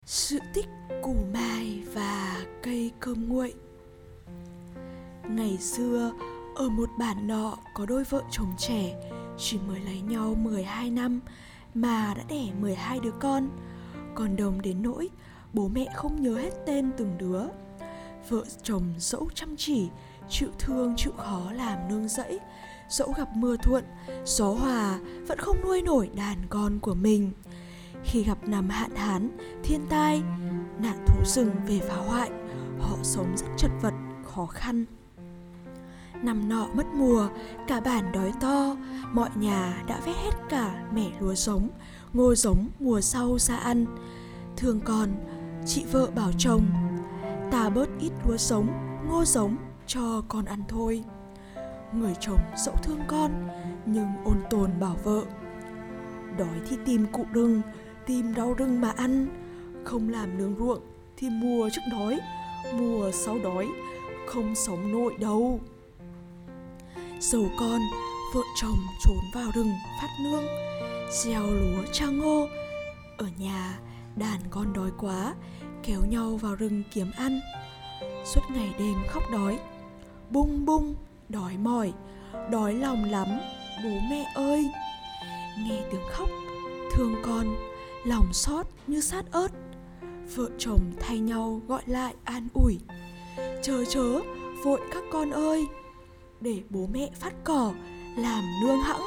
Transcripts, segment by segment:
Sự tích củ mài và cây cơm nguội. Ngày xưa, ở một bản nọ có đôi vợ chồng trẻ, chỉ mới lấy nhau 12 năm mà đã đẻ 12 đứa con. Còn đồng đến nỗi bố mẹ không nhớ hết tên từng đứa. Vợ chồng dẫu chăm chỉ, chịu thương chịu khó làm nương rẫy, dẫu gặp mưa thuận, gió hòa vẫn không nuôi nổi đàn con của mình. Khi gặp năm hạn hán, thiên tai, nạn thú rừng về phá hoại, họ sống rất chật vật, khó khăn. Năm nọ mất mùa, cả bản đói to, mọi nhà đã vét hết cả mẻ lúa giống, ngô giống mùa sau ra ăn. Thương con, chị vợ bảo chồng, ta bớt ít lúa giống, ngô giống cho con ăn thôi. Người chồng dẫu thương con, nhưng ôn tồn bảo vợ, đói thì tìm củ rừng, tìm rau rừng mà ăn, không làm nương ruộng thì mùa trước đói, mùa sau đói, không sống nổi đâu. Dầu con, vợ chồng trốn vào rừng phát nương, gieo lúa tra ngô. Ở nhà, đàn con đói quá, kéo nhau vào rừng kiếm ăn. Suốt ngày đêm khóc đói, bung bung, đói mỏi, đói lòng lắm, bố mẹ ơi. Nghe tiếng khóc, thương con, lòng xót như sát ớt. Vợ chồng thay nhau gọi lại an ủi, chớ vội các con ơi, để bố mẹ phát cỏ làm nương hẵng.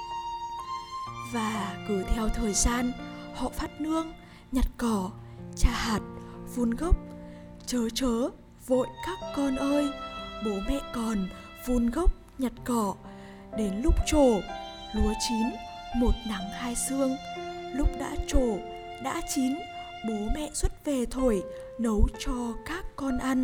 Và cứ theo thời gian, họ phát nương, nhặt cỏ, chà hạt, vun gốc. Chớ vội các con ơi, bố mẹ còn vun gốc, nhặt cỏ. Đến lúc trổ, lúa chín, một nắng hai sương. Lúc đã trổ, đã chín, bố mẹ xuất về thổi, nấu cho các con ăn.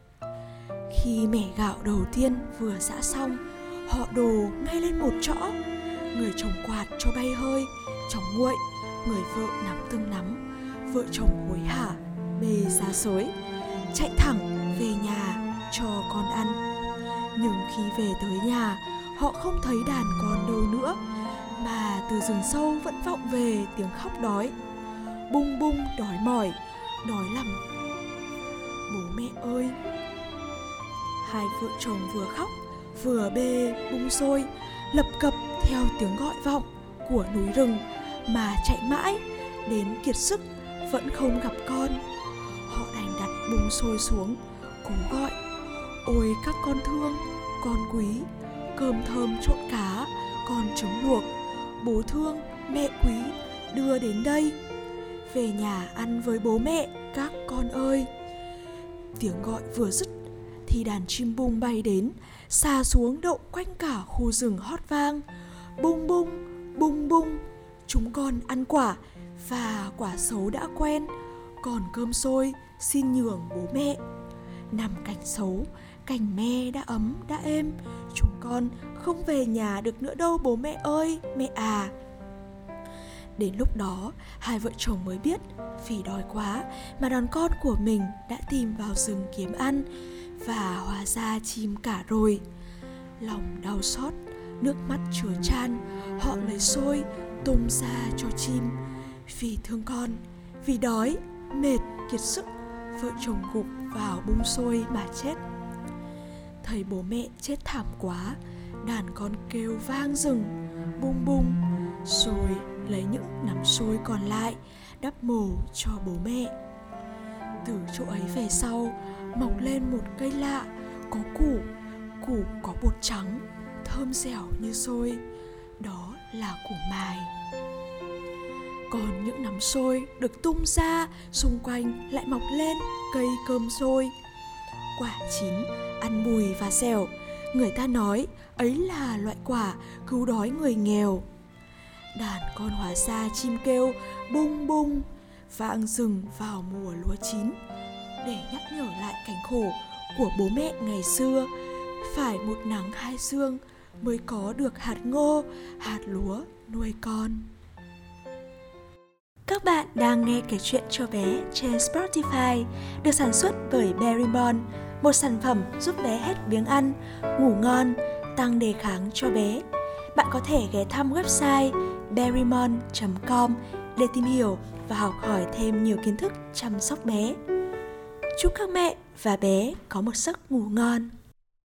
Khi mẻ gạo đầu tiên vừa giã xong, họ đổ ngay lên một chõ. Người chồng quạt cho bay hơi, chóng nguội, người vợ nắm từng nắm. Vợ chồng hối hả, bê giá xới, chạy thẳng về nhà cho con ăn. Nhưng khi về tới nhà, họ không thấy đàn con đâu nữa, mà từ rừng sâu vẫn vọng về tiếng khóc đói. Bung bung đói mỏi, đói lắm, bố mẹ ơi. Hai vợ chồng vừa khóc vừa bê bung xôi, lập cập theo tiếng gọi vọng của núi rừng mà chạy mãi, đến kiệt sức vẫn không gặp con. Họ đành đặt bung xôi xuống, cố gọi, ôi các con thương, con quý, cơm thơm trộn cá, con trứng luộc, bố thương, mẹ quý, đưa đến đây. Về nhà ăn với bố mẹ các con ơi. Tiếng gọi vừa dứt thì đàn chim bung bay đến, xà xuống đậu quanh cả khu rừng hót vang. Bung bung, bung bung, chúng con ăn quả, và quả xấu đã quen, còn cơm xôi xin nhường bố mẹ. Nằm cành xấu, cành me đã ấm đã êm, chúng con không về nhà được nữa đâu bố mẹ ơi, mẹ à. Đến lúc đó, hai vợ chồng mới biết vì đói quá mà đàn con của mình đã tìm vào rừng kiếm ăn, và hóa ra chim cả rồi. Lòng đau xót, nước mắt chứa chan, họ lấy xôi tung ra cho chim. Vì thương con, vì đói, mệt, kiệt sức, vợ chồng gục vào bung xôi mà chết. Thấy bố mẹ chết thảm quá, đàn con kêu vang rừng, bung bung, rồi lấy những nắm xôi còn lại đắp mồ cho bố mẹ. Từ chỗ ấy về sau, mọc lên một cây lạ, có củ có bột trắng, thơm dẻo như xôi. Đó là củ mài. Còn những nắm xôi được tung ra, xung quanh lại mọc lên cây cơm xôi. Quả chín, ăn bùi và dẻo, người ta nói ấy là loại quả cứu đói người nghèo. Đàn con hóa ra chim kêu bung bung, vang rừng vào mùa lúa chín, để nhắc nhở lại cảnh khổ của bố mẹ ngày xưa. Phải một nắng hai sương mới có được hạt ngô, hạt lúa nuôi con. Các bạn đang nghe kể chuyện cho bé trên Spotify, được sản xuất bởi Berrymon, một sản phẩm giúp bé hết biếng ăn, ngủ ngon, tăng đề kháng cho bé. Bạn có thể ghé thăm website berrymon.com để tìm hiểu và học hỏi thêm nhiều kiến thức chăm sóc bé. Chúc các mẹ và bé có một giấc ngủ ngon.